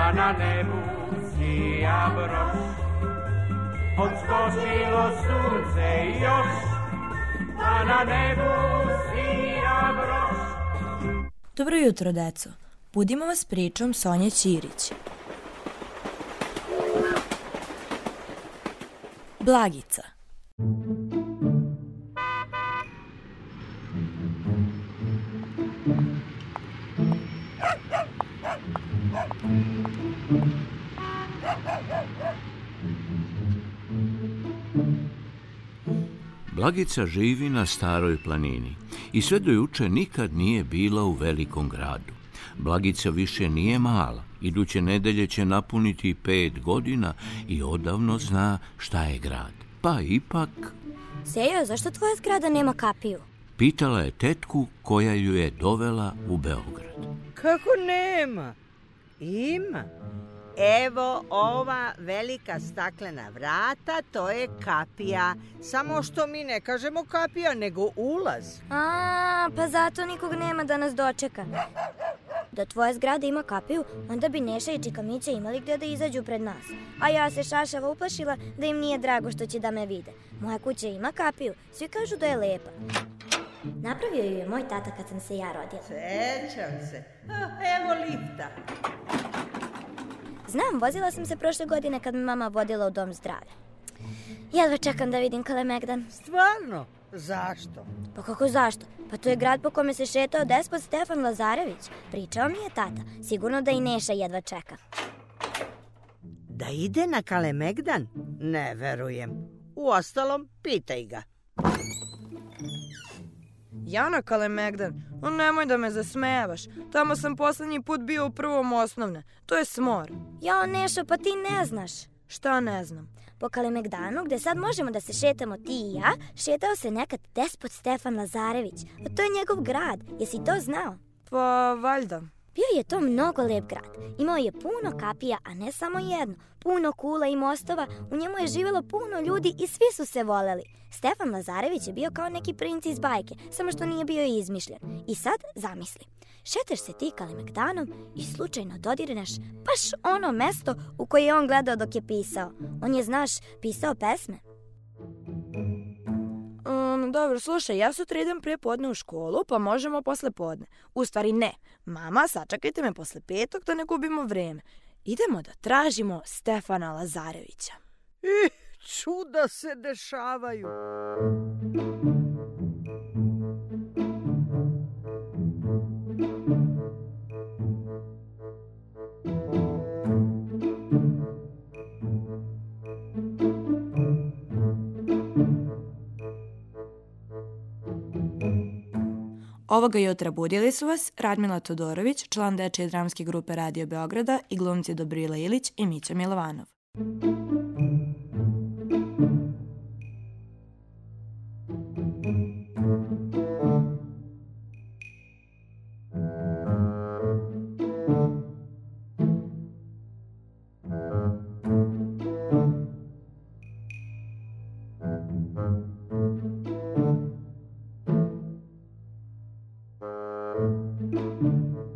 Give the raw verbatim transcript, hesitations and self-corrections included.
pa na nebu sija broš. Odskočilo sunce još, pa na nebu sija broš. Dobro jutro, deco. Budimo vas pričom Sonje Ćirić. Blagica. Blagica živi na staroj planini i sve do juče nikad nije bila u velikom gradu. Blagica više nije mala. Iduće nedelje će napuniti pet godina i odavno zna šta je grad. Pa ipak... Sejo, zašto tvoja zgrada nema kapiju? Pitala je tetku koja ju je dovela u Beograd. Kako nema? Ima. Evo ova velika staklena vrata, to je kapija. Samo što mi ne kažemo kapija, nego ulaz. A, pa zato nikog nema da nas dočeka. Da tvoja zgrada ima kapiju, onda bi Neša i Čika Mića imali gdje da izađu pred nas. A ja se šašava uplašila da im nije drago što će da me vide. Moja kuća ima kapiju, svi kažu da je lepa. Napravio ju je moj tata kad sam se ja rodila. Sećam se. Evo lifta. Znam, vozila sam se prošle godine kad me mama vodila u dom zdravlja. Jedva čekam da vidim Kalemegdan. Stvarno? Zašto? Pa kako zašto? Pa to je grad po kome se šetao despot Stefan Lazarević. Pričao mi je tata. Sigurno da i Neša jedva čeka. Da ide na Kalemegdan? Ne verujem. Uostalom, pitaj ga. Ja na Kalemegdan? No nemoj da me zasmejevaš. Tamo sam poslednji put bio u prvom osnovne. To je smor. Jao, Nešo, pa ti ne znaš. Šta ne znam? Po Kalemegdanu, gde sad možemo da se šetamo ti i ja, šetao se nekad despot Stefan Lazarević. A to je njegov grad. Jesi to znao? Pa, valjda. Bio je to mnogo lep grad. Imao je puno kapija, a ne samo jedno. Puno kula i mostova, u njemu je živjelo puno ljudi i svi su se voleli. Stefan Lazarević je bio kao neki princ iz bajke, samo što nije bio izmišljen. I sad zamisli, šetaš se ti Kalemegdanom i slučajno dodirneš baš ono mesto u koje je on gledao dok je pisao. On je, znaš, pisao pesme. Um, dobro, slušaj, ja sutra idem prije podne u školu, pa možemo posle podne. U stvari ne. Mama, sačekajte me posle petog da ne gubimo vreme. Idemo da tražimo Stefana Lazarevića. I čuda se dešavaju. Ovoga jutra budili su vas Radmila Todorović, član dečije dramske grupe Radio Beograda, i glumci Dobrila Ilić i Mića Milovanov. Thank you.